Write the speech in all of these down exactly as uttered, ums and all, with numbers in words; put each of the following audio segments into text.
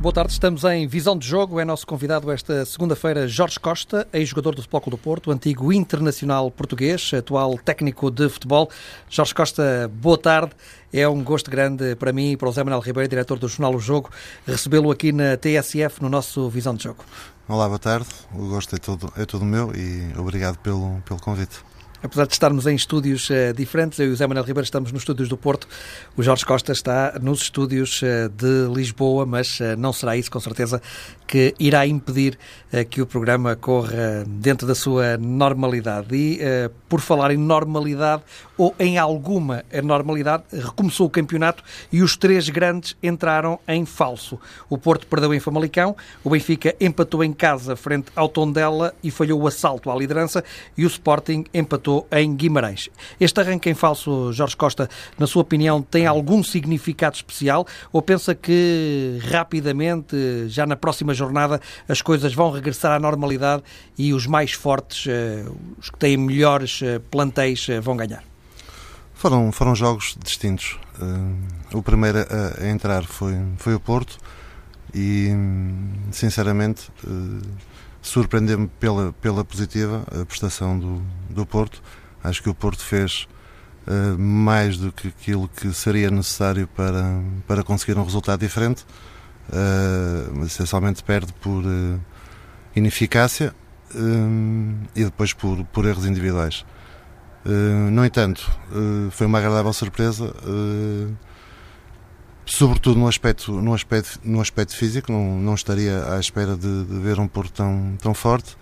Boa tarde, estamos em Visão de Jogo. É nosso convidado esta segunda-feira Jorge Costa, ex-jogador do Futebol Clube do Porto, antigo internacional português, atual técnico de futebol. Jorge Costa, boa tarde. É um gosto grande para mim e para o Zé Manuel Ribeiro, diretor do jornal O Jogo, recebê-lo aqui na T S F, no nosso Visão de Jogo. Olá, boa tarde. O gosto é todo, é todo meu e obrigado pelo, pelo convite. Apesar de estarmos em estúdios uh, diferentes, eu e o Zé Manuel Ribeiro estamos nos estúdios do Porto, o Jorge Costa está nos estúdios uh, de Lisboa, mas uh, não será isso, com certeza, que irá impedir uh, que o programa corra dentro da sua normalidade. E, uh, por falar em normalidade, ou em alguma normalidade, recomeçou o campeonato e os três grandes entraram em falso. O Porto perdeu em Famalicão, o Benfica empatou em casa frente ao Tondela e falhou o assalto à liderança, e o Sporting empatou em Guimarães. Este arranque em falso, Jorge Costa, na sua opinião, tem algum significado especial ou pensa que rapidamente, já na próxima jornada, as coisas vão regressar à normalidade e os mais fortes, os que têm melhores plantéis, vão ganhar? Foram, foram jogos distintos. Uh, o primeiro a, a entrar foi, foi o Porto e, sinceramente, uh, surpreendeu-me pela, pela positiva a prestação do, do Porto. Acho que o Porto fez uh, mais do que aquilo que seria necessário para, para conseguir um resultado diferente, uh, mas essencialmente perde por uh, ineficácia uh, e depois por, por erros individuais. Uh, no entanto, uh, foi uma agradável surpresa, uh, sobretudo no aspecto, no aspecto, no aspecto físico. Não, não estaria à espera de, de ver um Porto tão, tão forte.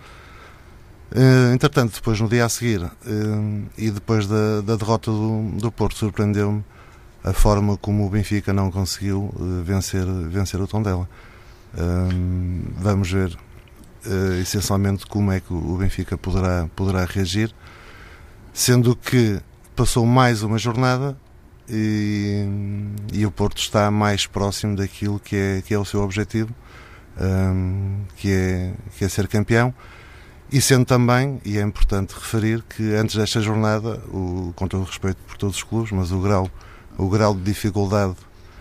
Uh, entretanto, depois no dia a seguir, uh, e depois da, da derrota do, do Porto, surpreendeu-me a forma como o Benfica não conseguiu uh, vencer, vencer o Tondela. Uh, vamos ver uh, essencialmente como é que o Benfica poderá, poderá reagir, sendo que passou mais uma jornada e, e o Porto está mais próximo daquilo que é, que é o seu objetivo, um, que, é, que é ser campeão, e sendo também, e é importante referir, que antes desta jornada, o, com todo o respeito por todos os clubes, mas o grau, o grau de dificuldade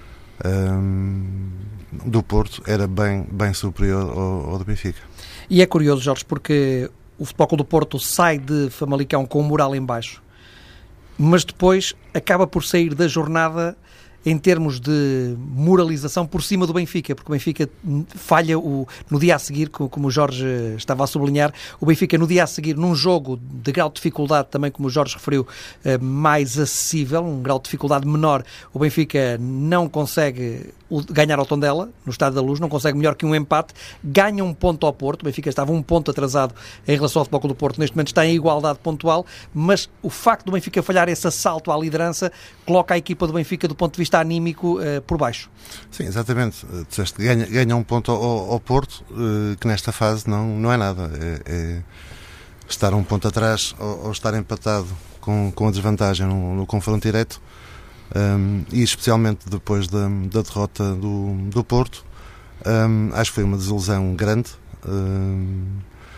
um, do Porto era bem, bem superior ao, ao do Benfica. E é curioso, Jorge, porque o Futebol Clube do Porto sai de Famalicão com o moral em baixo, mas depois acaba por sair da jornada em termos de moralização por cima do Benfica, porque o Benfica falha o, no dia a seguir, como o Jorge estava a sublinhar, o Benfica no dia a seguir, num jogo de grau de dificuldade, também como o Jorge referiu, mais acessível, um grau de dificuldade menor, o Benfica não consegue ganhar ao Tondela, no Estádio da Luz, não consegue melhor que um empate, ganha um ponto ao Porto. O Benfica estava um ponto atrasado em relação ao Futebol Clube do Porto, neste momento está em igualdade pontual, mas o facto do Benfica falhar esse assalto à liderança coloca a equipa do Benfica do ponto de vista anímico uh, por baixo. Sim, exatamente. Disseste, ganha, ganha um ponto ao, ao Porto, uh, que nesta fase não, não é nada. É, é estar um ponto atrás ou, ou estar empatado com, com a desvantagem no, no confronto direto. Um, e especialmente depois da, da derrota do, do Porto, um, acho que foi uma desilusão grande. Um,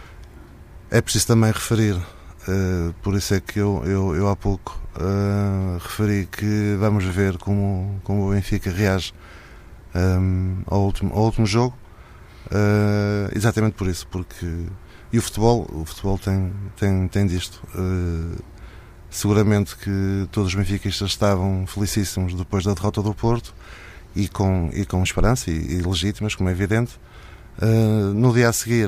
é preciso também referir, uh, por isso é que eu, eu, eu há pouco uh, referi que vamos ver como, como o Benfica reage um, ao, último, ao último jogo, uh, exatamente por isso, porque e o futebol, o futebol tem, tem, tem disto. Uh, Seguramente que todos os benfiquistas estavam felicíssimos depois da derrota do Porto e com, e com esperança e, e legítimas, como é evidente. Uh, no dia a seguir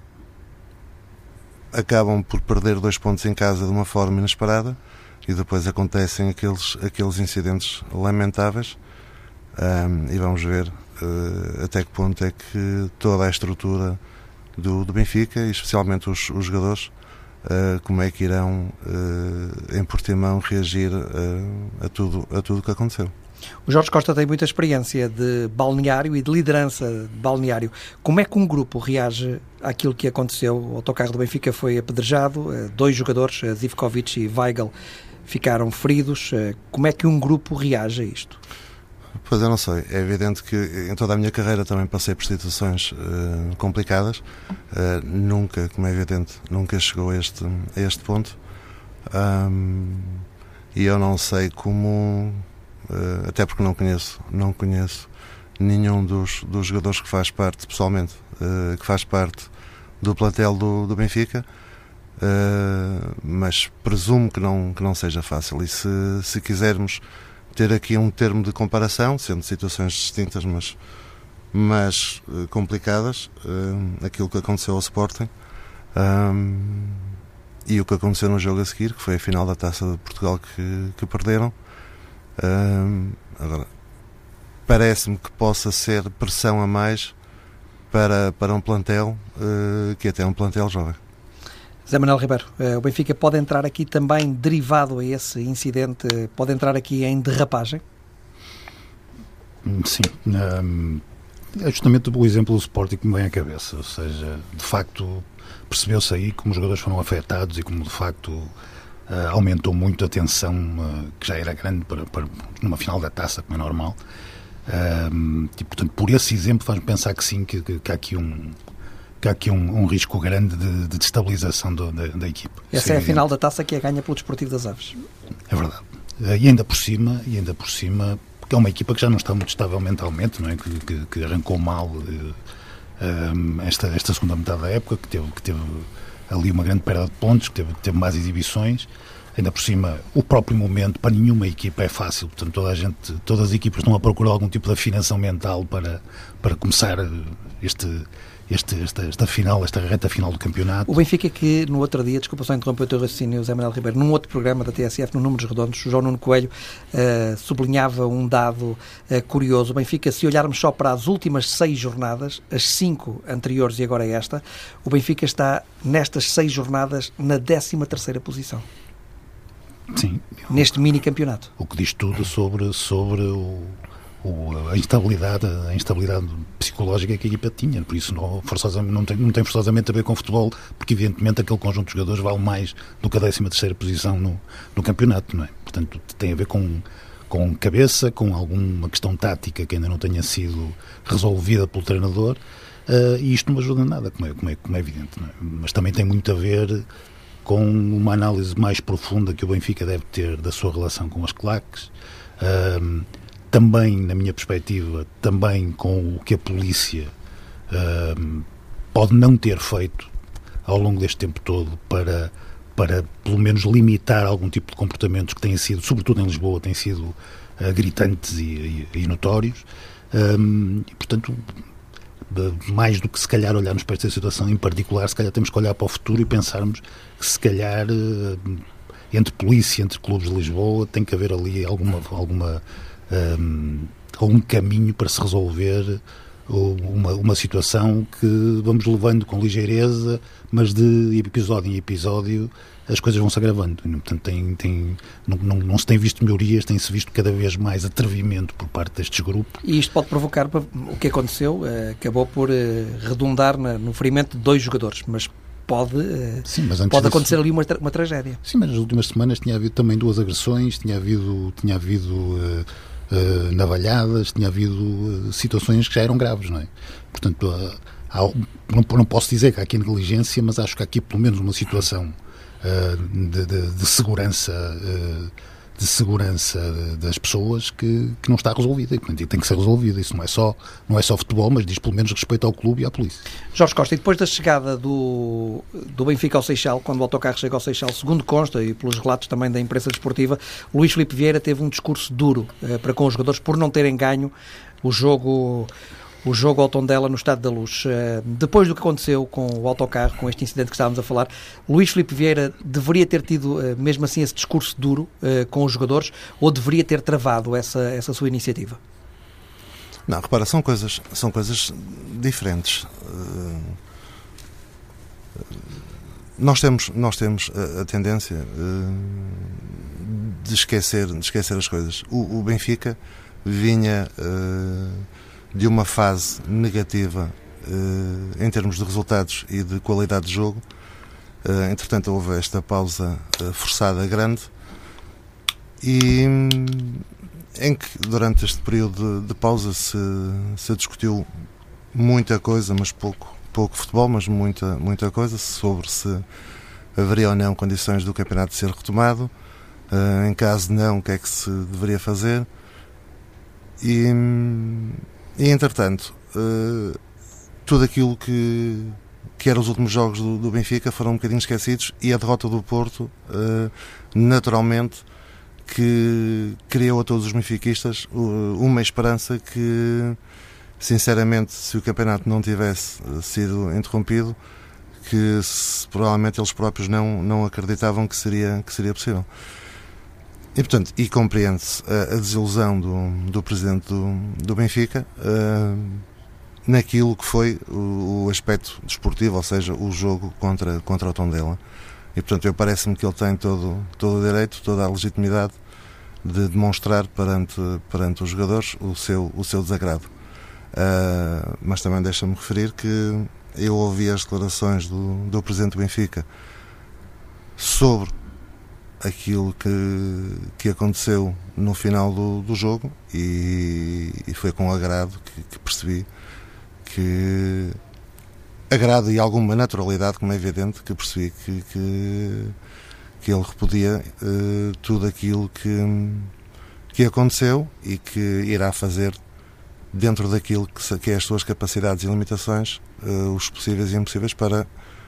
acabam por perder dois pontos em casa de uma forma inesperada e depois acontecem aqueles, aqueles incidentes lamentáveis. Um, e vamos ver uh, até que ponto é que toda a estrutura do, do Benfica, e especialmente os, os jogadores, Uh, como é que irão uh, em Portimão reagir uh, a tudo a tudo o que aconteceu. O Jorge Costa tem muita experiência de balneário e de liderança de balneário. Como é que um grupo reage àquilo que aconteceu? O autocarro do Benfica foi apedrejado, uh, dois jogadores, uh, Zivkovic e Weigl, ficaram feridos. Uh, como é que um grupo reage a isto? Pois eu não sei, é evidente que em toda a minha carreira também passei por situações uh, complicadas, uh, nunca, como é evidente, nunca chegou a este, a este ponto, um, e eu não sei como, uh, até porque não conheço, não conheço nenhum dos, dos jogadores que faz parte, pessoalmente, uh, que faz parte do plantel do, do Benfica, uh, mas presumo que não, que não seja fácil. E se, se quisermos ter aqui um termo de comparação, sendo situações distintas, mas, mas uh, complicadas, uh, aquilo que aconteceu ao Sporting um, e o que aconteceu no jogo a seguir, que foi a final da Taça de Portugal que, que perderam. Um, agora, parece-me que possa ser pressão a mais para, para um plantel uh, que até é um plantel jovem. José Manuel Ribeiro, uh, o Benfica pode entrar aqui também derivado a esse incidente, uh, pode entrar aqui em derrapagem? Sim, um, é justamente o exemplo do Sporting que me vem à cabeça, ou seja, de facto percebeu-se aí como os jogadores foram afetados e como de facto uh, aumentou muito a tensão uh, que já era grande para, para numa final da Taça, como é normal. Um, e, portanto, por esse exemplo faz-me pensar que sim, que, que, que há aqui um, que há aqui um, um risco grande de, de destabilização do, da, da equipe. Essa sim, é a final da Taça que é ganha pelo Desportivo das Aves. É verdade. E ainda por cima, e ainda por cima, porque é uma equipa que já não está muito estável mentalmente, não é? Que, que, que arrancou mal um, esta, esta segunda metade da época, que teve, que teve ali uma grande perda de pontos, que teve, que teve mais exibições. Ainda por cima, o próprio momento para nenhuma equipa é fácil, portanto toda a gente, todas as equipas estão a procurar algum tipo de afinação mental para, para começar este, este, esta, esta final, esta reta final do campeonato. O Benfica que no outro dia, desculpa só interromper o teu raciocínio, José Manuel Ribeiro, num outro programa da T S F, no Números Redondos, o João Nuno Coelho uh, sublinhava um dado uh, curioso. O Benfica, se olharmos só para as últimas seis jornadas, as cinco anteriores e agora esta, o Benfica está nestas seis jornadas na décima terceira posição. Sim, neste mini campeonato. O que diz tudo sobre, sobre o, o, a instabilidade, a instabilidade psicológica que a equipa tinha. Por isso não, forçosamente, não, tem, não tem forçosamente a ver com futebol, porque evidentemente aquele conjunto de jogadores vale mais do que a décima terceira posição no, no campeonato, não é? Portanto, tem a ver com, com cabeça, com alguma questão tática que ainda não tenha sido resolvida pelo treinador, uh, e isto não ajuda nada, como é, como é, como é evidente, não é? Mas também tem muito a ver com uma análise mais profunda que o Benfica deve ter da sua relação com as claques, um, também, na minha perspectiva, também com o que a polícia um, pode não ter feito ao longo deste tempo todo para, para, pelo menos, limitar algum tipo de comportamentos que têm sido, sobretudo em Lisboa, têm sido uh, gritantes e, e, e notórios, um, e, portanto, mais do que se calhar olharmos para esta situação em particular, se calhar temos que olhar para o futuro e pensarmos que se calhar entre polícia, entre clubes de Lisboa, tem que haver ali alguma, alguma, um, algum caminho para se resolver uma, uma situação que vamos levando com ligeireza, mas de episódio em episódio as coisas vão se agravando. Portanto, tem, tem, não, não, não se tem visto melhorias, tem-se visto cada vez mais atrevimento por parte destes grupos. E isto pode provocar, o que aconteceu, acabou por redundar no ferimento de dois jogadores, mas pode, Sim, mas pode disso, acontecer ali uma, uma tragédia. Sim, mas nas últimas semanas tinha havido também duas agressões, tinha havido, tinha havido uh, uh, navalhadas, tinha havido uh, situações que já eram graves, não é? Portanto, uh, há, não, não posso dizer que há aqui negligência, mas acho que há aqui pelo menos uma situação uh, de, de, de segurança uh, de segurança das pessoas que, que não está resolvida e tem que ser resolvida. Isso não é, só, não é só futebol, mas diz pelo menos respeito ao clube e à polícia. Jorge Costa, e depois da chegada do, do Benfica ao Seixal, quando o autocarro chega ao Seixal, segundo consta e pelos relatos também da imprensa desportiva, Luís Filipe Vieira teve um discurso duro uh, para com os jogadores por não terem ganho o jogo... o jogo ao Tondela no Estádio da Luz. Uh, depois do que aconteceu com o autocarro, com este incidente que estávamos a falar, Luís Filipe Vieira deveria ter tido, uh, mesmo assim, esse discurso duro uh, com os jogadores, ou deveria ter travado essa, essa sua iniciativa? Não, repara, são coisas, são coisas diferentes. Uh, nós temos, nós temos a, a tendência uh, de, esquecer, de esquecer as coisas. O, o Benfica vinha... Uh, de uma fase negativa uh, em termos de resultados e de qualidade de jogo. Uh, entretanto, houve esta pausa uh, forçada grande e um, em que, durante este período de, de pausa, se, se discutiu muita coisa, mas pouco, pouco futebol, mas muita, muita coisa, sobre se haveria ou não condições do campeonato de ser retomado. Uh, em caso de não, o que é que se deveria fazer? E... Um, e entretanto, uh, tudo aquilo que, que eram os últimos jogos do, do Benfica foram um bocadinho esquecidos, e a derrota do Porto, uh, naturalmente, que criou a todos os benfiquistas uh, uma esperança que, sinceramente, se o campeonato não tivesse sido interrompido, que se, provavelmente eles próprios não, não acreditavam que seria, que seria possível. E, portanto, e compreende-se a, a desilusão do, do presidente do, do Benfica uh, naquilo que foi o, o aspecto desportivo, ou seja, o jogo contra, contra o Tondela. E, portanto, eu parece-me que ele tem todo, todo o direito, toda a legitimidade de demonstrar perante, perante os jogadores o seu, o seu desagrado. Uh, mas também deixa-me referir que eu ouvi as declarações do, do presidente do Benfica sobre aquilo que, que aconteceu no final do, do jogo, e, e foi com agrado que, que percebi que agrado e alguma naturalidade, como é evidente, que percebi que, que, que ele repudia uh, tudo aquilo que, que aconteceu e que irá fazer dentro daquilo que, que é as suas capacidades e limitações, uh, os possíveis e impossíveis, para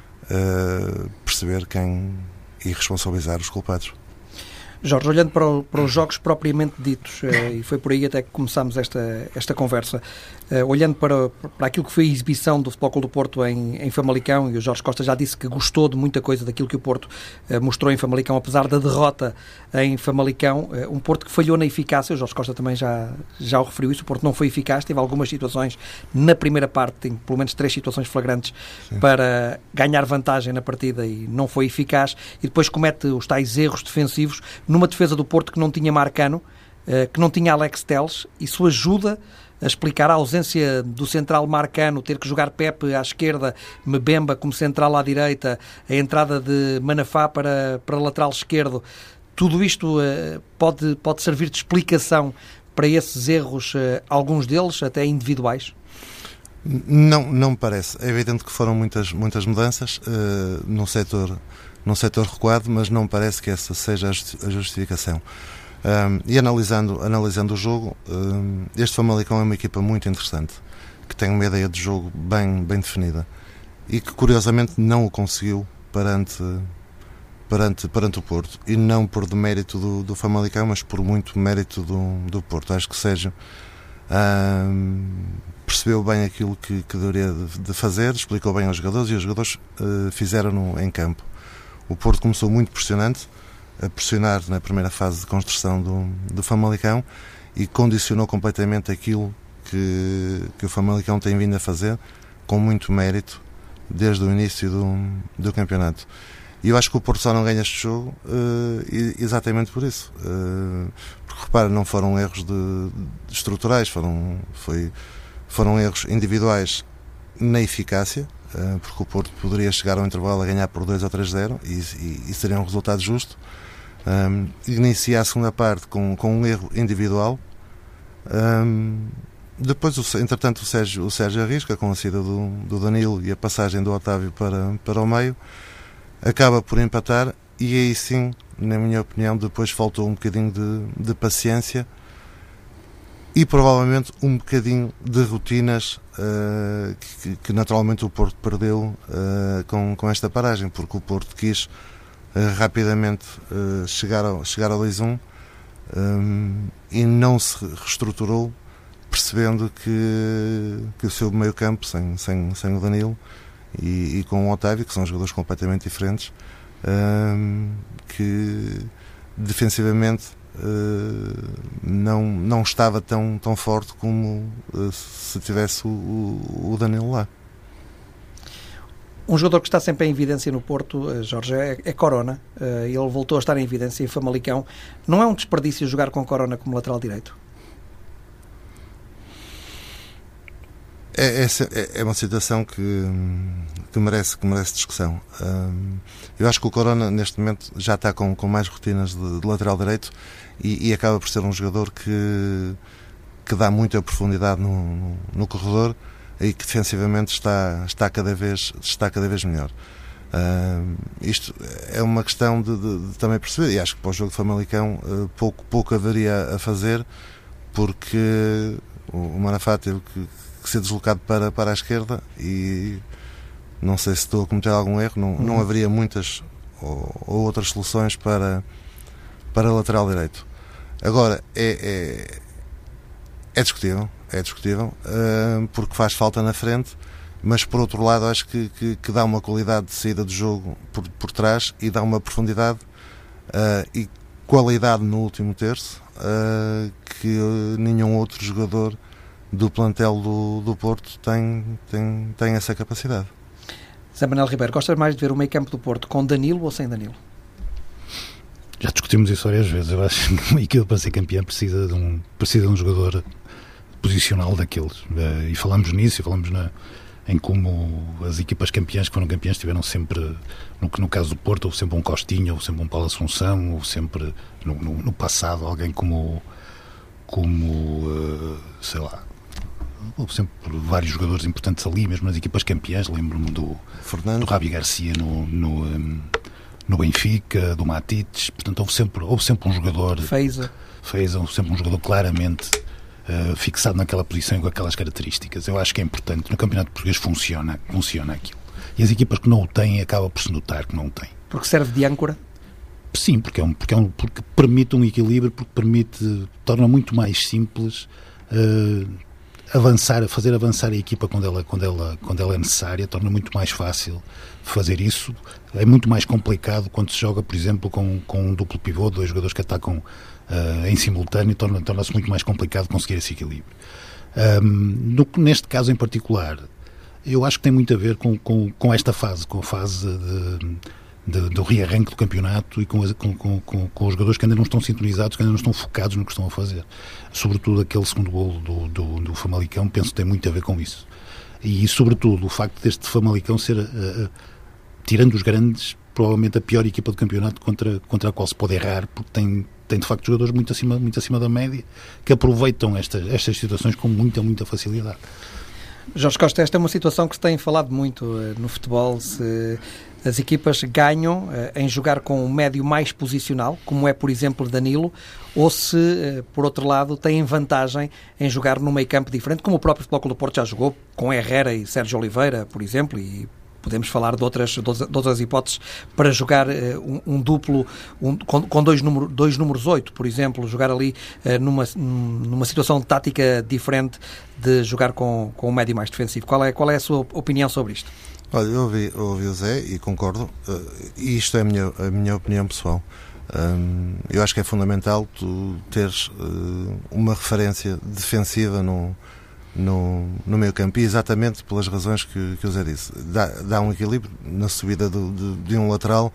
uh, perceber quem e responsabilizar os culpados. Jorge, olhando para, o, para os jogos propriamente ditos, eh, e foi por aí até que começámos esta, esta conversa, eh, olhando para, para aquilo que foi a exibição do Futebol Clube do Porto em, em Famalicão, e o Jorge Costa já disse que gostou de muita coisa daquilo que o Porto eh, mostrou em Famalicão, apesar da derrota em Famalicão, eh, um Porto que falhou na eficácia. O Jorge Costa também já, já o referiu isso. O Porto não foi eficaz, teve algumas situações na primeira parte, tem pelo menos três situações flagrantes, sim, para ganhar vantagem na partida, e não foi eficaz, e depois comete os tais erros defensivos numa defesa do Porto que não tinha Marcano, que não tinha Alex Telles. Isso ajuda a explicar a ausência do central Marcano, ter que jogar Pepe à esquerda, Mbemba como central à direita, a entrada de Manafá para, para lateral esquerdo. Tudo isto pode, pode servir de explicação para esses erros, alguns deles até individuais? Não, não me parece. É evidente que foram muitas, muitas mudanças uh, no setor num setor recuado, mas não me parece que essa seja a justificação. Um, e analisando, analisando o jogo, um, este Famalicão é uma equipa muito interessante, que tem uma ideia de jogo bem, bem definida, e que curiosamente não o conseguiu perante, perante, perante o Porto, e não por demérito do, do Famalicão, mas por muito mérito do, do Porto. Acho que Sérgio um, percebeu bem aquilo que, que deveria de fazer, explicou bem aos jogadores, e os jogadores uh, fizeram-no em campo. O Porto começou muito pressionante, a pressionar na primeira fase de construção do, do Famalicão, e condicionou completamente aquilo que, que o Famalicão tem vindo a fazer, com muito mérito, desde o início do, do campeonato. E eu acho que o Porto só não ganha este jogo uh, exatamente por isso. Uh, porque, repara, não foram erros de, de estruturais, foram, foi, foram erros individuais na eficácia, porque o Porto poderia chegar ao intervalo a ganhar por dois ou três a zero, e, e, e seria um resultado justo. Um, inicia a segunda parte com, com um erro individual. Um, depois, o, entretanto, o Sérgio, o Sérgio arrisca com a saída do, do Danilo e a passagem do Otávio para, para o meio, acaba por empatar, e aí sim, na minha opinião, depois faltou um bocadinho de, de paciência e provavelmente um bocadinho de rotinas uh, que, que naturalmente o Porto perdeu uh, com, com esta paragem, porque o Porto quis uh, rapidamente uh, chegar ao, chegar ao dois a um um, e não se reestruturou, percebendo que, que o seu meio campo, sem, sem, sem o Danilo e, e com o Otávio, que são jogadores completamente diferentes, um, que defensivamente Uh, não, não estava tão, tão forte como uh, se tivesse o, o, o Danilo lá. Um jogador que está sempre em evidência no Porto, uh, Jorge, é, é Corona. Uh, ele voltou a estar em evidência em Famalicão. Não é um desperdício jogar com Corona como lateral direito? É, é, é uma situação que, que, merece, que merece discussão. Um, eu acho que o Corona neste momento já está com, com mais rotinas de, de lateral direito, e, e acaba por ser um jogador que, que dá muita profundidade no, no, no corredor, e que defensivamente está, está, cada, vez, está cada vez melhor. Um, isto é uma questão de, de, de também perceber, e acho que para o jogo de Famalicão uh, pouco, pouco haveria a fazer, porque o, o Manafá teve que, que ser deslocado para, para a esquerda e não sei se estou a cometer algum erro, não, uhum. não haveria muitas ou, ou outras soluções para, para lateral direito. Agora, é, é, é discutível, é discutível uh, porque faz falta na frente, mas por outro lado acho que, que, que dá uma qualidade de saída do jogo por, por trás e dá uma profundidade uh, e qualidade no último terço uh, que uh, nenhum outro jogador do plantel do, do Porto tem, tem, tem essa capacidade. Zé Manuel Ribeiro, gostas mais de ver o meio campo do Porto com Danilo ou sem Danilo? Já discutimos isso várias vezes. Eu acho que uma equipa para ser campeã precisa de um, precisa de um jogador posicional daqueles. E falamos nisso e falamos na, em como as equipas campeãs que foram campeãs tiveram sempre, no, no caso do Porto, houve sempre um Costinha, houve sempre um Paulo Assunção, houve sempre, no, no, no passado, alguém como, como uh, sei lá, houve sempre vários jogadores importantes ali, mesmo nas equipas campeãs. Lembro-me do, do Rabi Garcia no, no, um, no Benfica, do Matites. Portanto, houve sempre, houve sempre um jogador Feiza. Feiza, houve sempre um jogador claramente uh, fixado naquela posição e com aquelas características. Eu acho que é importante. No Campeonato Português funciona, funciona aquilo. E as equipas que não o têm, acaba por se notar que não o têm. Porque serve de âncora? Sim, porque, é um, porque, é um, porque permite um equilíbrio, porque permite, torna muito mais simples uh, avançar, fazer avançar a equipa quando ela, quando, ela, quando ela é necessária, torna muito mais fácil fazer isso. É muito mais complicado quando se joga, por exemplo, com, com um duplo pivô, dois jogadores que atacam uh, em simultâneo, torna, torna-se muito mais complicado conseguir esse equilíbrio. Um, no, neste caso em particular, eu acho que tem muito a ver com, com, com esta fase, com a fase de, de, do rearranque do campeonato e com, as, com, com, com, com os jogadores que ainda não estão sintonizados, que ainda não estão focados no que estão a fazer. Sobretudo aquele segundo golo do, do, do Famalicão, penso que tem muito a ver com isso. E, sobretudo, o facto deste Famalicão ser, uh, uh, tirando os grandes, provavelmente a pior equipa do campeonato contra, contra a qual se pode errar, porque tem, tem de facto jogadores muito acima, muito acima da média, que aproveitam esta, estas situações com muita, muita facilidade. Jorge Costa, esta é uma situação que se tem falado muito uh, no futebol, se as equipas ganham uh, em jogar com um médio mais posicional, como é, por exemplo, Danilo, ou se, uh, por outro lado, têm vantagem em jogar num meio campo diferente, como o próprio Futebol Clube do Porto já jogou, com Herrera e Sérgio Oliveira, por exemplo, e podemos falar de outras, de outras hipóteses para jogar uh, um, um duplo um, com, com dois, número, dois números oito, por exemplo, jogar ali uh, numa, numa situação tática diferente de jogar com, com um médio mais defensivo. Qual é, qual é a sua opinião sobre isto? Olha, eu ouvi, eu ouvi o Zé e concordo, uh, e isto é a minha, a minha opinião pessoal. Um, eu acho que é fundamental tu teres uh, uma referência defensiva no No, no meio campo, e exatamente pelas razões que, que o Zé disse. Dá, dá um equilíbrio na subida do, de, de um lateral,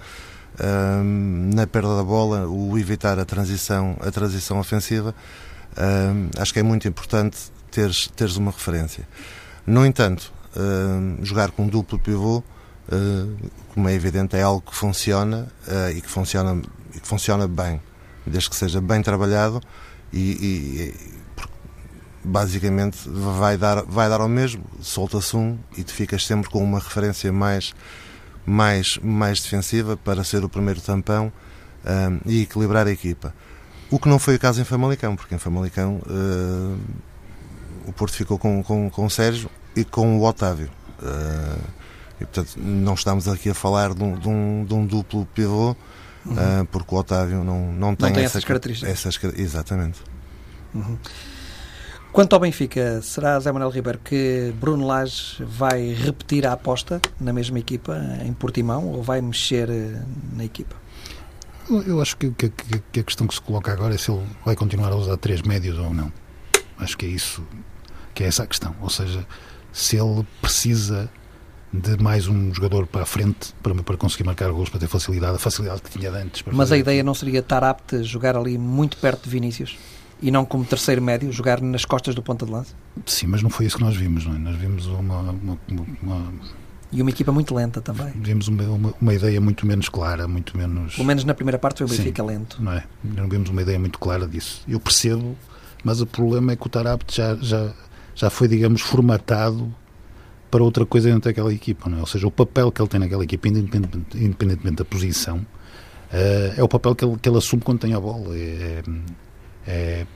um, na perda da bola, o evitar a transição, a transição ofensiva. Um, acho que é muito importante teres, teres uma referência. No entanto, um, jogar com um duplo pivô, uh, como é evidente, é algo que funciona uh, e, que funciona, e que funciona bem, desde que seja bem trabalhado e, e basicamente vai dar, vai dar ao mesmo, solta-se um e tu ficas sempre com uma referência mais, mais, mais defensiva para ser o primeiro tampão um, e equilibrar a equipa. O que não foi o caso em Famalicão, porque em Famalicão uh, o Porto ficou com, com, com o Sérgio e com o Otávio. Uh, e portanto não estamos aqui a falar de um, de um, de um duplo pivô, uhum. uh, porque o Otávio não, não tem, não tem essa, essas características. Essas, exatamente. Uhum. Quanto ao Benfica, será, Zé Manuel Ribeiro, que Bruno Lage vai repetir a aposta na mesma equipa, em Portimão, ou vai mexer na equipa? Eu acho que, que, que a questão que se coloca agora é se ele vai continuar a usar três médios ou não. Acho que é isso, que é essa a questão. Ou seja, se ele precisa de mais um jogador para a frente para, para conseguir marcar golos, para ter facilidade, a facilidade que tinha de antes. Mas a ideia aquilo. Não seria estar apto a jogar ali muito perto de Vinícius? E não como terceiro médio, jogar nas costas do ponta de lança? Sim, mas não foi isso que nós vimos, não é? Nós vimos uma... uma, uma e uma equipa muito lenta também. Vimos uma, uma, uma ideia muito menos clara, muito menos... Pelo menos na primeira parte foi o Benfica Sim, lento. Não é? Não vimos uma ideia muito clara disso. Eu percebo, mas o problema é que o Tarapte já, já, já foi, digamos, formatado para outra coisa dentro daquela equipa, não é? Ou seja, o papel que ele tem naquela equipa, independentemente, independentemente da posição, uh, é o papel que ele, que ele assume quando tem a bola. É... é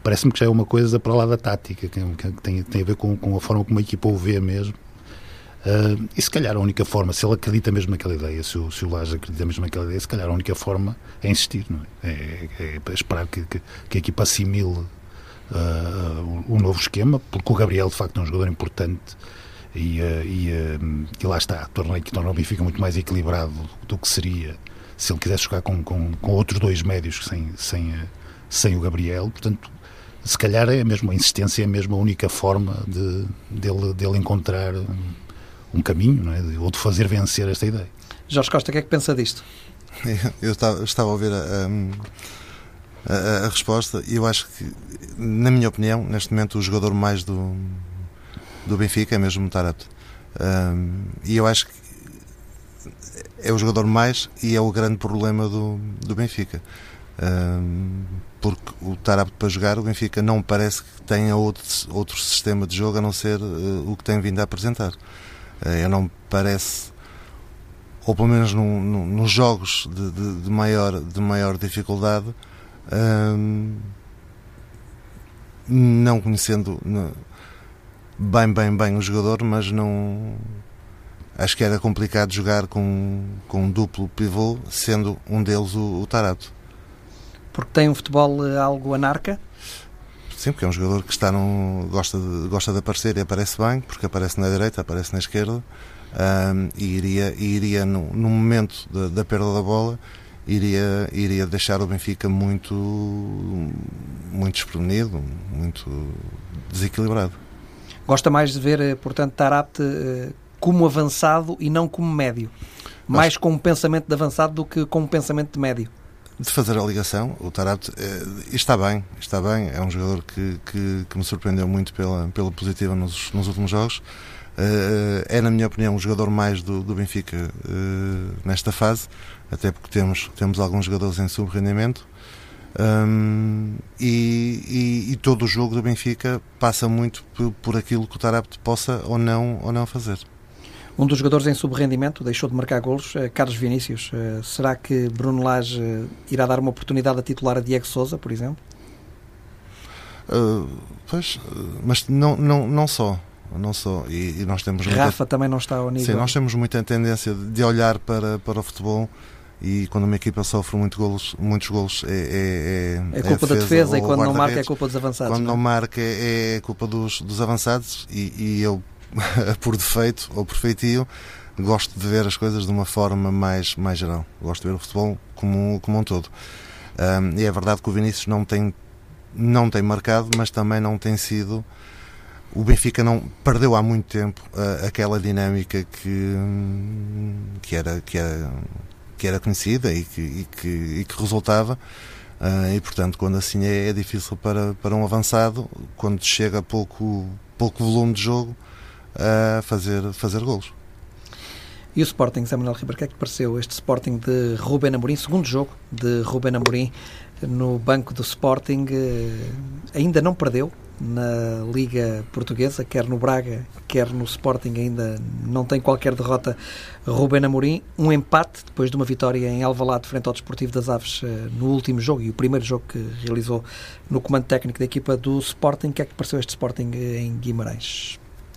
parece-me que já é uma coisa para lá da tática, que, que tem, tem a ver com, com a forma como a equipa o vê mesmo. Uh, e se calhar a única forma, se ele acredita mesmo naquela ideia, se o, se o Lage acredita mesmo naquela ideia, se calhar a única forma é insistir, não é? É, é, é esperar que, que, que a equipa assimile uh, o, o novo esquema, porque o Gabriel de facto é um jogador importante e, uh, e, uh, e lá está, torna, torna o Benfica muito mais equilibrado do que seria se ele quisesse jogar com, com, com outros dois médios sem, sem, uh, sem o Gabriel. Portanto, se calhar é mesmo a insistência, é mesmo a única forma de, dele, dele encontrar um, um caminho, não é? Ou de fazer vencer esta ideia. Jorge Costa, o que é que pensa disto? Eu estava, estava a ouvir a, a, a resposta e eu acho que, na minha opinião, neste momento o jogador mais do, do Benfica é mesmo o Taarabt. Um, e eu acho que é o jogador mais e é o grande problema do, do Benfica. Um, porque o Taarabt para jogar, o Benfica não parece que tenha outro, outro sistema de jogo a não ser uh, o que tem vindo a apresentar. Eu não me parece, ou pelo menos no, no, nos jogos de, de, de, maior, de maior dificuldade, hum, não conhecendo não, bem, bem, bem o jogador, mas não acho que era complicado jogar com, com um duplo pivô, sendo um deles o, o Taarabt. Porque tem um futebol algo anarca? Sim, porque é um jogador que está num, gosta, de, gosta de aparecer e aparece bem, porque aparece na direita, aparece na esquerda, um, e iria, e iria no, no momento da, da perda da bola, iria, iria deixar o Benfica muito, muito desprevenido, muito desequilibrado. Gosta mais de ver, portanto, Taarabt como avançado e não como médio? Mais com um pensamento de avançado do que com um pensamento de médio? De fazer a ligação, o Taarabt eh, está bem, está bem, é um jogador que, que, que me surpreendeu muito pela, pela positiva nos, nos últimos jogos, eh, é na minha opinião o jogador mais do, do Benfica eh, nesta fase, até porque temos, temos alguns jogadores em sub-rendimento, um, e, e, e todo o jogo do Benfica passa muito por, por aquilo que o Taarabt possa ou não, ou não fazer. Um dos jogadores em subrendimento deixou de marcar golos, Carlos Vinícius. Será que Bruno Lage irá dar uma oportunidade a titular a Diego Sousa, por exemplo? Uh, pois, mas não, não, não só. Não só. E, e nós temos Rafa muita... também não está ao nível. Sim, nós temos muita tendência de olhar para, para o futebol e quando uma equipa sofre muito golos, muitos golos é, é, é, é culpa é da defesa e quando não marca é culpa dos avançados. Quando não, não marca é, é culpa dos, dos avançados e, e eu, por defeito ou por feitio, gosto de ver as coisas de uma forma mais, mais geral. Gosto de ver o futebol como, como um todo. Um, e é verdade que o Vinícius não tem, não tem marcado, mas também não tem sido... O Benfica não perdeu há muito tempo uh, aquela dinâmica que, que, era, que, era, que era conhecida e que, e que, e que resultava. Uh, e, portanto, quando assim é, é difícil para, para um avançado, quando chega a pouco, pouco volume de jogo, a uh, fazer, fazer golos. E o Sporting, Zé Manuel Ribeiro, o que é que pareceu este Sporting de Ruben Amorim, segundo jogo de Ruben Amorim no banco do Sporting, ainda não perdeu na Liga Portuguesa, quer no Braga, quer no Sporting, ainda não tem qualquer derrota Ruben Amorim, um empate depois de uma vitória em Alvalade frente ao Desportivo das Aves no último jogo e o primeiro jogo que realizou no comando técnico da equipa do Sporting. O que é que pareceu este Sporting em Guimarães?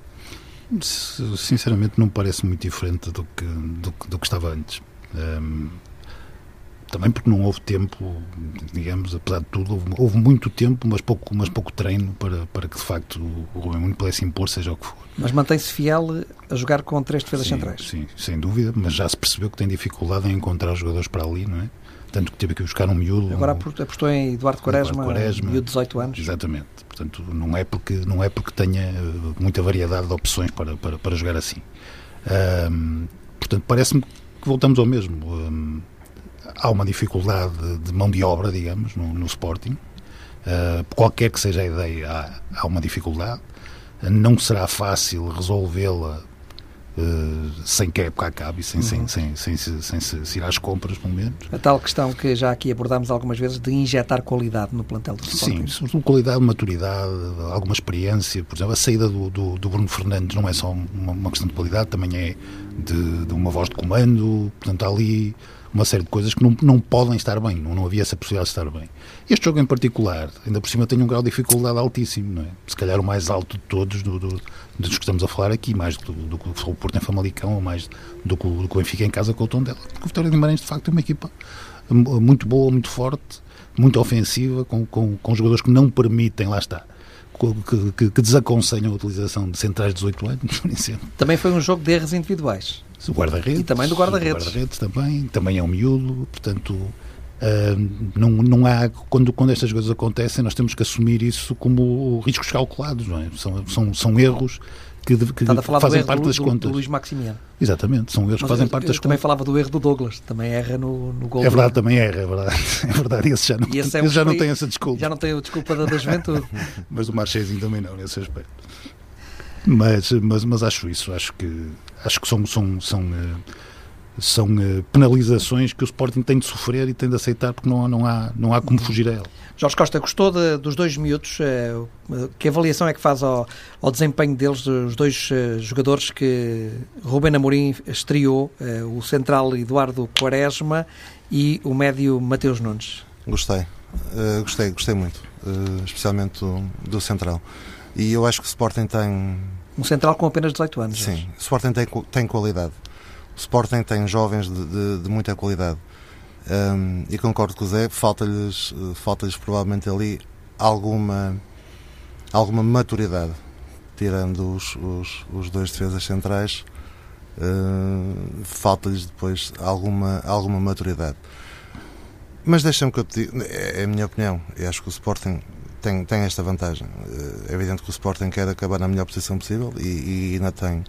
Sinceramente não parece muito diferente do que, do, do que estava antes. Um, também porque não houve tempo, digamos, apesar de tudo, houve, houve muito tempo, mas pouco, mas pouco treino para, para que de facto o Ruben Amorim pudesse impor, seja o que for. Mas mantém-se fiel a jogar com três defesas sim, centrais? Sim, sem dúvida, mas já se percebeu que tem dificuldade em encontrar os jogadores para ali, não é? Tanto que teve que buscar um miúdo. Agora apostou em Eduardo Quaresma, Eduardo Quaresma miúdo de dezoito anos. Exatamente. Portanto, não é porque, não é porque tenha muita variedade de opções para, para, para jogar assim. Um, portanto, parece-me que voltamos ao mesmo. Um, há uma dificuldade de mão de obra, digamos, no, no Sporting. Uh, qualquer que seja a ideia, há, há uma dificuldade. Não será fácil resolvê-la Uh, sem que a época acabe e sem, uhum. sem, sem, sem, sem, sem, sem se ir às compras, pelo menos. A tal questão que já aqui abordámos algumas vezes de injetar qualidade no plantel do Sporting. Sim, qualidade, maturidade, alguma experiência. Por exemplo, a saída do, do, do Bruno Fernandes não é só uma, uma questão de qualidade, também é de, de uma voz de comando. Portanto, há ali uma série de coisas que não, não podem estar bem, não, não havia essa possibilidade de estar bem. Este jogo em particular, ainda por cima, tem um grau de dificuldade altíssimo, não é? Se calhar o mais alto de todos, do, do, dos que estamos a falar aqui, mais do, do que o Porto em Famalicão, ou mais do que o Benfica em casa com o Tondela. Porque o Vitória de Guimarães, de facto, é uma equipa muito boa, muito forte, muito ofensiva, com, com, com jogadores que não permitem, lá está, que, que, que desaconselham a utilização de centrais de dezoito anos, por exemplo. Também foi um jogo de erros individuais. O guarda-redes. E também do guarda-redes. guarda-redes também, também é um miúdo, portanto, uh, não, não há, quando, quando estas coisas acontecem, nós temos que assumir isso como riscos calculados, não é? São, são, são erros que, que fazem parte do, das do, contas. Do Luís Maximiano. Exatamente, são erros que fazem eu, parte eu das também contas. Falava do erro do Douglas, também erra no, no gol. É verdade, também erra, é verdade. É verdade, esse já não, esse esse é já foi, não tem essa desculpa. Já não tem a desculpa da, da juventude. Mas o Marchezinho também não, nesse aspecto. Mas, mas, mas acho isso, acho que, acho que são, são, são, são penalizações que o Sporting tem de sofrer e tem de aceitar, porque não, não, há, não há como fugir a ela. Jorge Costa, gostou de, dos dois miúdos? Que avaliação é que faz ao, ao desempenho deles, dos dois jogadores que Rubén Amorim estreou, o central Eduardo Quaresma e o médio Mateus Nunes? Gostei, uh, gostei, gostei muito, uh, especialmente do, do central. E eu acho que o Sporting tem... Um central com apenas dezoito anos. Sim, Jorge. o Sporting tem, tem qualidade. O Sporting tem jovens de, de, de muita qualidade. Um, e concordo com o Zé, falta-lhes, falta-lhes provavelmente ali alguma, alguma maturidade. Tirando os, os, os dois defesas centrais, uh, falta-lhes depois alguma, alguma maturidade. Mas deixa-me que eu te diga, é a minha opinião. Eu acho que o Sporting tem, tem esta vantagem. É evidente que o Sporting quer acabar na melhor posição possível e, e ainda tem,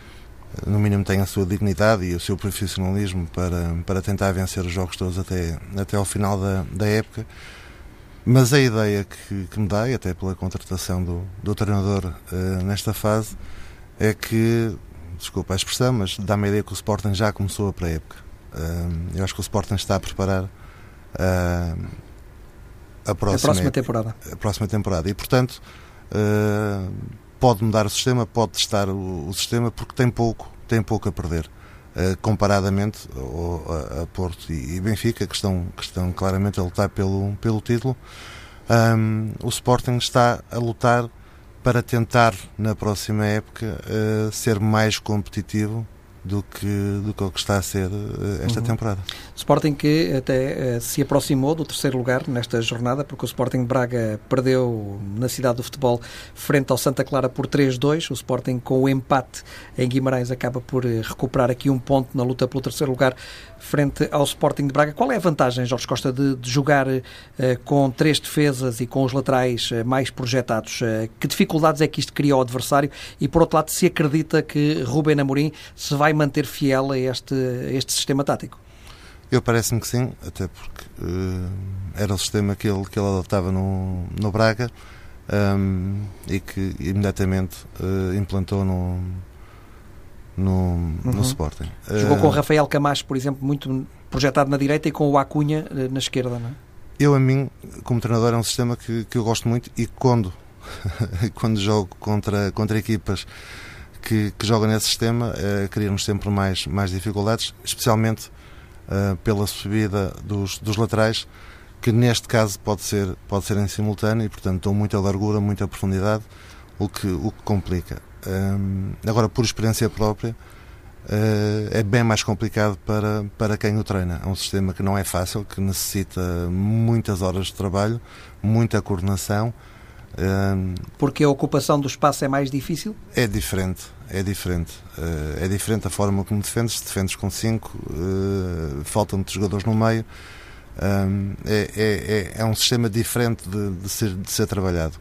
no mínimo, tem a sua dignidade e o seu profissionalismo para, para tentar vencer os jogos todos até, até ao final da, da época. Mas a ideia que, que me dá, e até pela contratação do, do treinador uh, nesta fase, é que, desculpa a expressão, mas dá-me a ideia que o Sporting já começou a pré-época. Uh, eu acho que o Sporting está a preparar uh, a, próxima, a próxima temporada. A próxima temporada. E, portanto, uh, pode mudar o sistema, pode testar o, o sistema, porque tem pouco, tem pouco a perder. Uh, comparadamente ao, a, a Porto e, e Benfica, que estão, que estão claramente a lutar pelo, pelo título. Um, o Sporting está a lutar para tentar, na próxima época, uh, ser mais competitivo do que, do que o que está a ser uh, esta uhum. temporada. Sporting que até uh, se aproximou do terceiro lugar nesta jornada, porque o Sporting de Braga perdeu na cidade do futebol frente ao Santa Clara por três a dois. O Sporting, com o empate em Guimarães, acaba por uh, recuperar aqui um ponto na luta pelo terceiro lugar frente ao Sporting de Braga. Qual é a vantagem, Jorge Costa, de, de jogar uh, com três defesas e com os laterais uh, mais projetados? Uh, que dificuldades é que isto cria ao adversário? E, por outro lado, se acredita que Rubén Amorim se vai manter fiel a este, a este sistema tático? Eu parece-me que sim, até porque uh, era o sistema que ele, que ele adotava no, no Braga um, e que imediatamente uh, implantou no no, uhum. no Sporting. Jogou uh, com o Rafael Camacho, por exemplo, muito projetado na direita, e com o Acunha uh, na esquerda, não é? Eu, a mim, como treinador, é um sistema que, que eu gosto muito, e quando, quando jogo contra, contra equipas que, que jogam nesse sistema, uh, cria-nos sempre mais, mais dificuldades, especialmente uh, pela subida dos, dos laterais, que neste caso pode ser, pode ser em simultâneo, e portanto dão muita largura, muita profundidade, o que, o que complica. Um, agora, por experiência própria, uh, é bem mais complicado para, para quem o treina. É um sistema que não é fácil, que necessita muitas horas de trabalho, muita coordenação. Um, Porque a ocupação do espaço é mais difícil? É diferente, é diferente. Uh, é diferente a forma como defendes. Se defendes com cinco, uh, faltam muitos jogadores no meio. Um, é, é, é um sistema diferente de, de, ser, de ser trabalhado.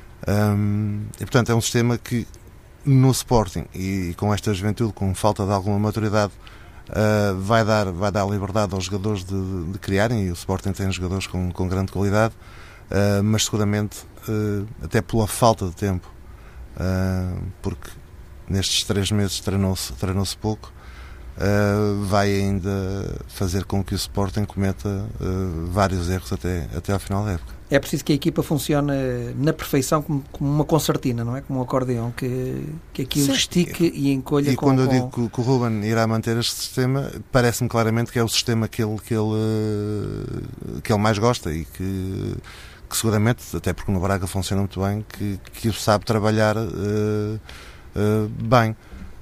Um, e portanto é um sistema que no Sporting, e com esta juventude, com falta de alguma maturidade, uh, vai, dar, vai dar liberdade aos jogadores de, de criarem, e o Sporting tem jogadores com, com grande qualidade, uh, mas seguramente uh, até pela falta de tempo, uh, porque nestes três meses treinou-se, treinou-se pouco, uh, vai ainda fazer com que o Sporting cometa uh, vários erros até, até ao final da época. É preciso que a equipa funcione na perfeição como, como uma concertina, não é? Como um acordeão, que, que aquilo Sim. estique e encolha e com... E quando eu com... digo que, que o Ruben irá manter este sistema, parece-me claramente que é o sistema que ele, que ele, que ele mais gosta e que, que seguramente, até porque no Braga funciona muito bem, que, que o sabe trabalhar uh, uh, bem.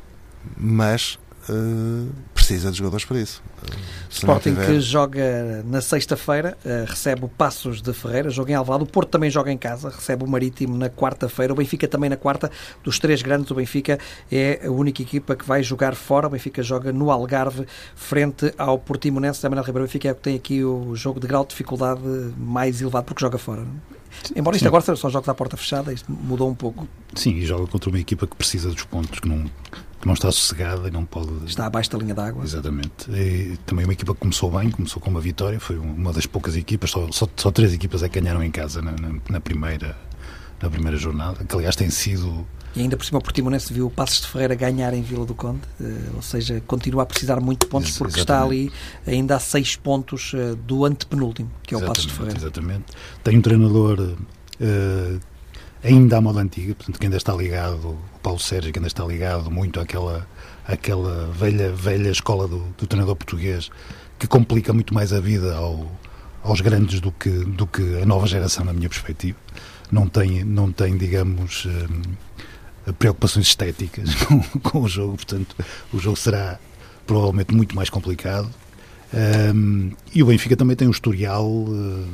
Mas... Uh, precisa de jogadores para isso. Uh, Sporting tiver... que joga na sexta-feira, uh, recebe o Passos de Ferreira, joga em Alvalade. O Porto também joga em casa, recebe o Marítimo na quarta-feira. O Benfica também na quarta. Dos três grandes, o Benfica é a única equipa que vai jogar fora. O Benfica joga no Algarve, frente ao Portimonense. Também na Ribeira. O Benfica é o que tem aqui o jogo de grau de dificuldade mais elevado, porque joga fora. Embora isto Sim. agora são só jogos à porta fechada, isto mudou um pouco. Sim, e joga contra uma equipa que precisa dos pontos, que não, que não está sossegada e não pode... Está abaixo da linha d'água. Exatamente. E também uma equipa que começou bem, começou com uma vitória, foi uma das poucas equipas, só, só, só três equipas é que ganharam em casa na, na, na, primeira, na primeira jornada, que aliás tem sido... E ainda por cima o Portimonense viu o Passos de Ferreira ganhar em Vila do Conde, ou seja, continua a precisar muito de pontos, porque exatamente. Está ali ainda a seis pontos do antepenúltimo, que é o Passos de Ferreira. Exatamente. Tem um treinador uh, ainda à moda antiga, portanto que ainda está ligado, o Paulo Sérgio, que ainda está ligado muito àquela, àquela velha, velha escola do, do treinador português, que complica muito mais a vida ao, aos grandes do que, do que a nova geração, na minha perspectiva. Não tem, não tem digamos... Um, preocupações estéticas com, com o jogo, portanto o jogo será provavelmente muito mais complicado. Um, e o Benfica também tem um historial, uh,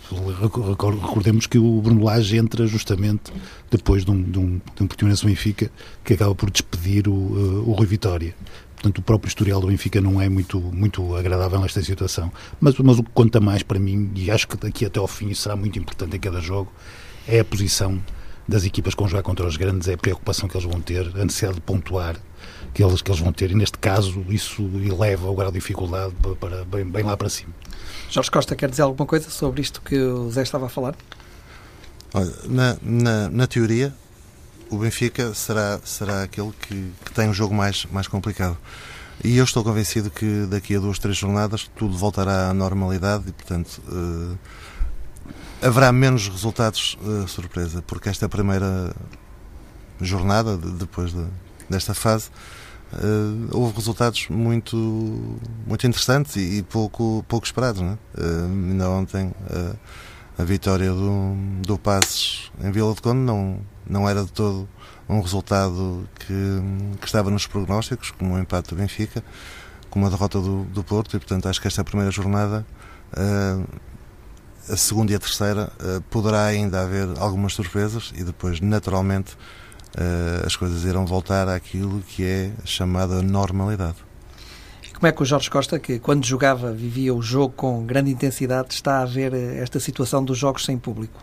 recordemos que o Bruno Lage entra justamente depois de um, de um, de um Portimonense Benfica que acaba por despedir o, uh, o Rui Vitória. Portanto, o próprio historial do Benfica não é muito, muito agradável nesta situação. Mas, mas o que conta mais para mim, e acho que daqui até ao fim isso será muito importante em cada jogo, é a posição das equipas com jogar contra os grandes, é a preocupação que eles vão ter, a necessidade de pontuar que eles, que eles vão ter, e neste caso isso eleva o grau de dificuldade para, para, bem, bem lá para cima. Jorge Costa, quer dizer alguma coisa sobre isto que o Zé estava a falar? Olha, na, na, na teoria o Benfica será, será aquele que, que tem um jogo mais, mais complicado, e eu estou convencido que daqui a duas, três jornadas tudo voltará à normalidade e portanto uh, haverá menos resultados uh, surpresa, porque esta primeira jornada, de, depois de, desta fase, uh, houve resultados muito, muito interessantes e, e pouco, pouco esperados. Não é? Uh, ainda ontem uh, a vitória do, do Passos em Vila do Conde não, não era de todo um resultado que, que estava nos prognósticos, como o empate do Benfica, como a derrota do, do Porto, e portanto acho que esta primeira jornada... Uh, a segunda e a terceira uh, poderá ainda haver algumas surpresas e depois naturalmente uh, as coisas irão voltar àquilo que é chamada normalidade. E como é que o Jorge Costa, que quando jogava vivia o jogo com grande intensidade, está a ver esta situação dos jogos sem público?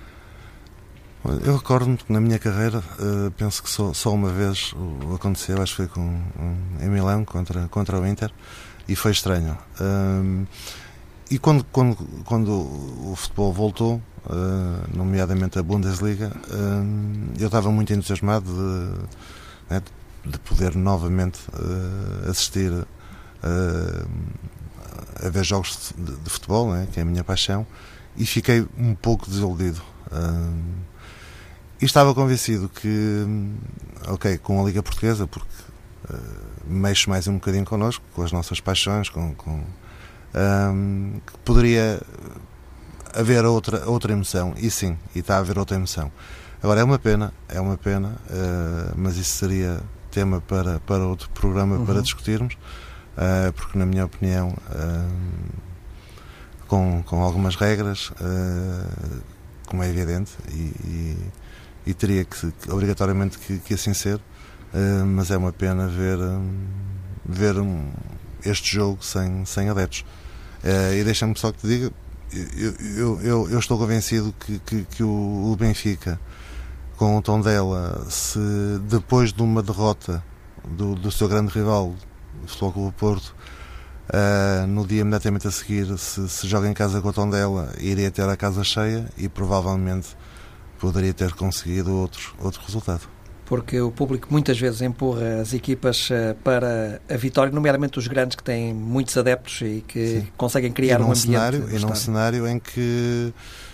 Eu recordo-me que na minha carreira uh, penso que só, só uma vez o aconteceu, acho que foi com, um, em Milão contra, contra o Inter, e foi estranho. Um, E quando, quando, quando o futebol voltou, uh, nomeadamente a Bundesliga, uh, eu estava muito entusiasmado de, né, de poder novamente uh, assistir uh, a ver jogos de, de futebol, né, que é a minha paixão, e fiquei um pouco desiludido. Uh, e estava convencido que, ok, com a Liga Portuguesa, porque uh, mexe mais um bocadinho connosco, com as nossas paixões, com... com Um, que poderia haver outra, outra emoção, e sim, e está a haver outra emoção. Agora é uma pena, é uma pena, uh, mas isso seria tema para, para outro programa uhum. para discutirmos, uh, porque na minha opinião, uh, com, com algumas regras, uh, como é evidente, e, e, e teria que, que obrigatoriamente que, que assim ser, uh, mas é uma pena ver, um, ver um, este jogo sem, sem adeptos. Uh, e deixa-me só que te diga, eu, eu, eu, eu estou convencido que, que, que o, o Benfica, com o Tondela, se depois de uma derrota do, do seu grande rival, o Futebol Clube Porto, uh, no dia imediatamente a seguir, se, se joga em casa com o Tondela, iria ter a casa cheia e provavelmente poderia ter conseguido outro, outro resultado. porque o público muitas vezes empurra as equipas para a vitória, nomeadamente os grandes que têm muitos adeptos e que Sim. conseguem criar um ambiente. Cenário, e num cenário em que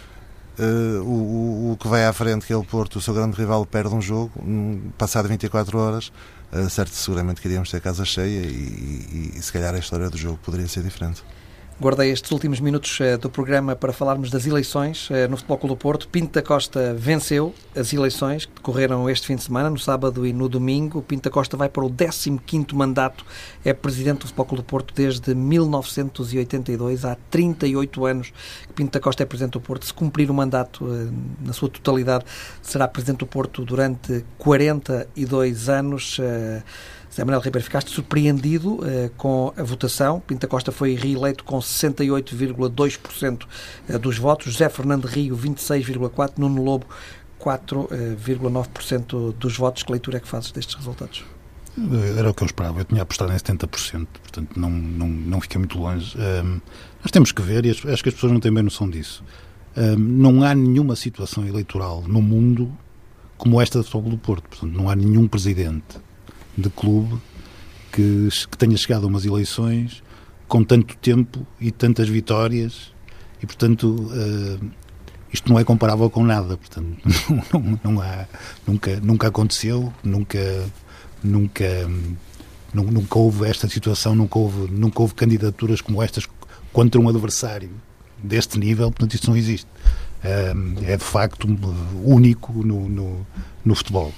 uh, o, o que vai à frente, que é o Porto, o seu grande rival, perde um jogo, passado vinte e quatro horas, uh, certo, seguramente queríamos ter casa cheia e, e, e se calhar a história do jogo poderia ser diferente. Guardei estes últimos minutos uh, do programa para falarmos das eleições uh, no Futebol Clube do Porto. Pinto da Costa venceu as eleições que decorreram este fim de semana, no sábado e no domingo. Pinto da Costa vai para o décimo quinto mandato, é presidente do Futebol Clube do Porto desde mil novecentos e oitenta e dois, há trinta e oito anos que Pinto da Costa é presidente do Porto. Se cumprir o mandato uh, na sua totalidade, será presidente do Porto durante quarenta e dois anos. Uh, José Manuel Ribeiro, ficaste surpreendido uh, com a votação. Pinto da Costa foi reeleito com sessenta e oito vírgula dois por cento dos votos, José Fernando Rio vinte e seis vírgula quatro por cento, Nuno Lobo quatro vírgula nove por cento dos votos. Que leitura é que fazes destes resultados? Era o que eu esperava, eu tinha apostado em setenta por cento, portanto não, não, não fiquei muito longe. Um, nós temos que ver, e acho que as pessoas não têm bem noção disso, um, não há nenhuma situação eleitoral no mundo como esta do Futebol do Porto, portanto não há nenhum presidente de clube que, que tenha chegado a umas eleições com tanto tempo e tantas vitórias e, portanto, uh, isto não é comparável com nada, portanto, não, não, não há, nunca, nunca aconteceu, nunca, nunca, nunca houve esta situação, nunca houve, nunca houve candidaturas como estas contra um adversário deste nível, portanto, isto não existe. Uh, é, de facto, único no, no, no futebol.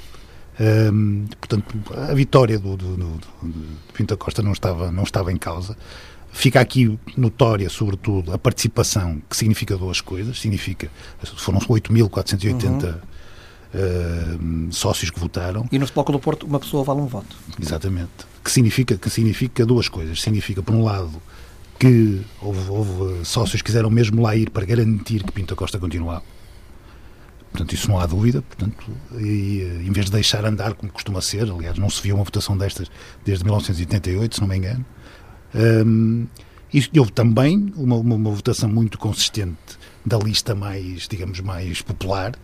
Um, portanto, a vitória do, do, do, do Pinto da Costa não estava, não estava em causa. Fica aqui notória, sobretudo, a participação, que significa duas coisas. Significa, foram oito mil quatrocentos e oitenta uhum. uh, sócios que votaram. E no Futebol Clube do Porto uma pessoa vale um voto. Exatamente. Que significa, que significa duas coisas. Significa, por um lado, que houve, houve sócios que quiseram mesmo lá ir para garantir que Pinto da Costa continuava. Portanto, isso não há dúvida, portanto, e, em vez de deixar andar como costuma ser, aliás, não se viu uma votação destas desde mil novecentos e oitenta e oito, se não me engano, um, e houve também uma, uma, uma votação muito consistente da lista mais, digamos, mais popular,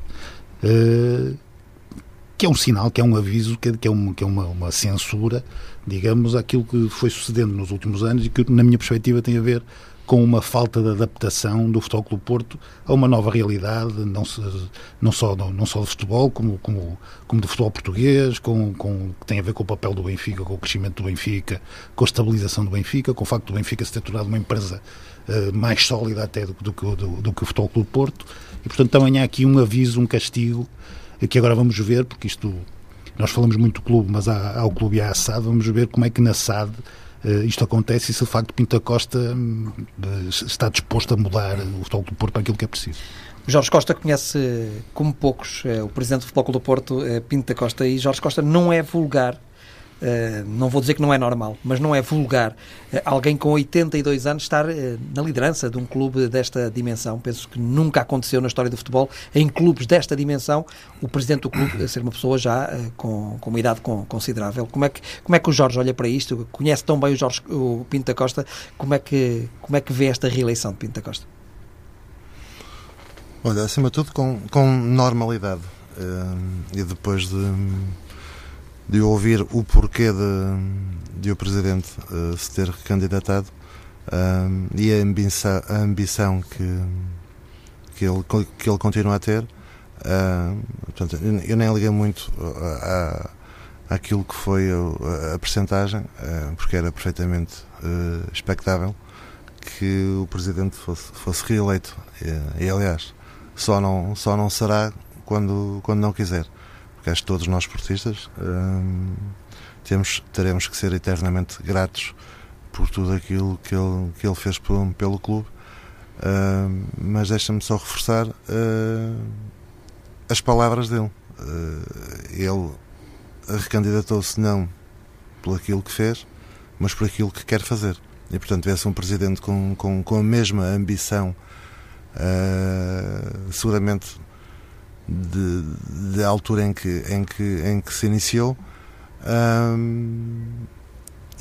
uh, que é um sinal, que é um aviso, que é, que é, uma, que é uma, uma censura, digamos, àquilo que foi sucedendo nos últimos anos e que, na minha perspectiva, tem a ver com uma falta de adaptação do Futebol Clube do Porto a uma nova realidade, não, se, não, só, não, não só do futebol, como, como, como do futebol português, com, com, que tem a ver com o papel do Benfica, com o crescimento do Benfica, com a estabilização do Benfica, com o facto do Benfica se ter tornado uma empresa uh, mais sólida até do, do, do, do, do que o Futebol Clube do Porto. E, portanto, também há aqui um aviso, um castigo, que agora vamos ver, porque isto, nós falamos muito do clube, mas há, há o clube e há a S A D, vamos ver como é que na S A D Uh, isto acontece e se de facto Pinto da Costa uh, está disposto a mudar o Futebol do Porto para aquilo que é preciso. Jorge Costa conhece como poucos uh, o presidente do Futebol do Porto, uh, Pinto da Costa, e Jorge Costa não é vulgar, uh, não vou dizer que não é normal, mas não é vulgar uh, alguém com oitenta e dois anos estar uh, na liderança de um clube desta dimensão. Penso que nunca aconteceu na história do futebol, em clubes desta dimensão, o presidente do clube ser uma pessoa já uh, com, com uma idade com, considerável. Como é, que, como é que o Jorge olha para isto? Conhece tão bem o, Jorge, o Pinto da Costa, como é, que, como é que vê esta reeleição de Pinto da Costa? Olha, acima de tudo com, com normalidade, uh, e depois de, de ouvir o porquê de, de o Presidente uh, se ter candidatado uh, e a ambição, a ambição que, que, ele, que ele continua a ter, uh, portanto, eu nem liguei muito a, a, àquilo que foi a, a percentagem, uh, porque era perfeitamente uh, expectável que o Presidente fosse, fosse reeleito, e, e aliás Só não, só não será quando, quando não quiser, porque acho que todos nós esportistas hum, temos, teremos que ser eternamente gratos por tudo aquilo que ele, que ele fez por, pelo clube, hum, mas deixa-me só reforçar hum, as palavras dele. Hum, ele recandidatou-se não por aquilo que fez, mas por aquilo que quer fazer, e portanto vê-se um presidente com, com, com a mesma ambição, Uh, seguramente da altura em que, em, que, em que se iniciou, um, e,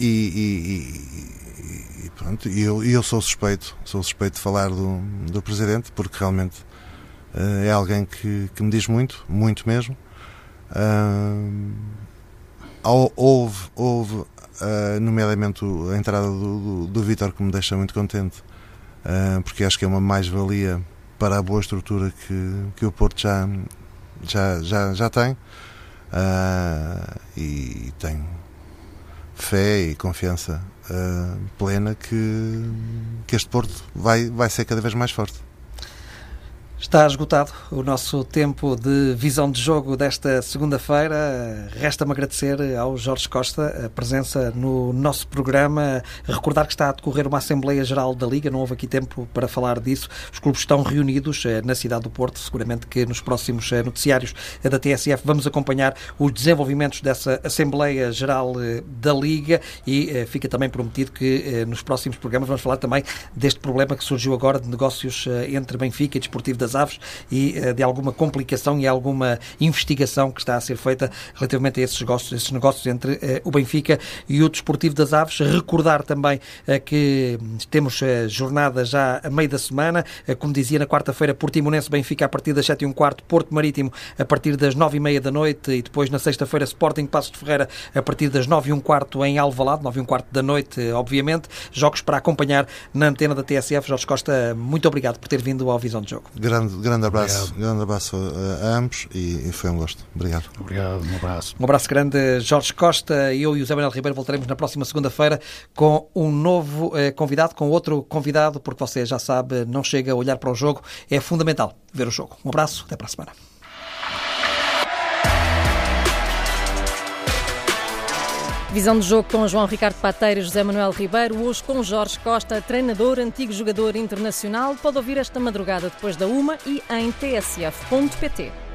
e, e pronto, eu, eu sou suspeito sou suspeito de falar do, do Presidente, porque realmente uh, é alguém que, que me diz muito, muito mesmo, Uh, houve, houve uh, nomeadamente a entrada do, do, do Vítor, que me deixa muito contente, uh, porque acho que é uma mais-valia para a boa estrutura que, que o Porto já, já, já, já tem, uh, e tenho fé e confiança uh, plena que, que este Porto vai, vai ser cada vez mais forte. Está esgotado o nosso tempo de visão de jogo desta segunda-feira. Resta-me agradecer ao Jorge Costa a presença no nosso programa. Recordar que está a decorrer uma Assembleia Geral da Liga, não houve aqui tempo para falar disso. Os clubes estão reunidos na cidade do Porto. Seguramente que nos próximos noticiários da T S F vamos acompanhar os desenvolvimentos dessa Assembleia Geral da Liga, e fica também prometido que nos próximos programas vamos falar também deste problema que surgiu agora de negócios entre Benfica e Desportivo das Aves, e de alguma complicação e alguma investigação que está a ser feita relativamente a esses negócios, esses negócios entre uh, o Benfica e o Desportivo das Aves. Recordar também uh, que temos uh, jornada já a meio da semana, uh, como dizia, na quarta-feira, Portimonense Benfica a partir das sete e um quarto, Porto Marítimo a partir das nove e meia da noite, e depois na sexta-feira Sporting Passos de Ferreira a partir das nove e um quarto em Alvalade, nove e um quarto da noite, uh, obviamente. Jogos para acompanhar na antena da T S F. Jorge Costa, muito obrigado por ter vindo ao Visão de Jogo. Grande, grande abraço, grande abraço a, a ambos, e, e foi um gosto. Obrigado. Obrigado, um abraço. Um abraço grande, Jorge Costa. Eu e o José Manuel Ribeiro voltaremos na próxima segunda-feira com um novo eh, convidado, com outro convidado, porque você já sabe, não chega a olhar para o jogo, é fundamental ver o jogo. Um abraço, até para a semana. Visão de jogo com João Ricardo Pateira e José Manuel Ribeiro, hoje com Jorge Costa, treinador, antigo jogador internacional. Pode ouvir esta madrugada depois da uma e em t s f ponto p t.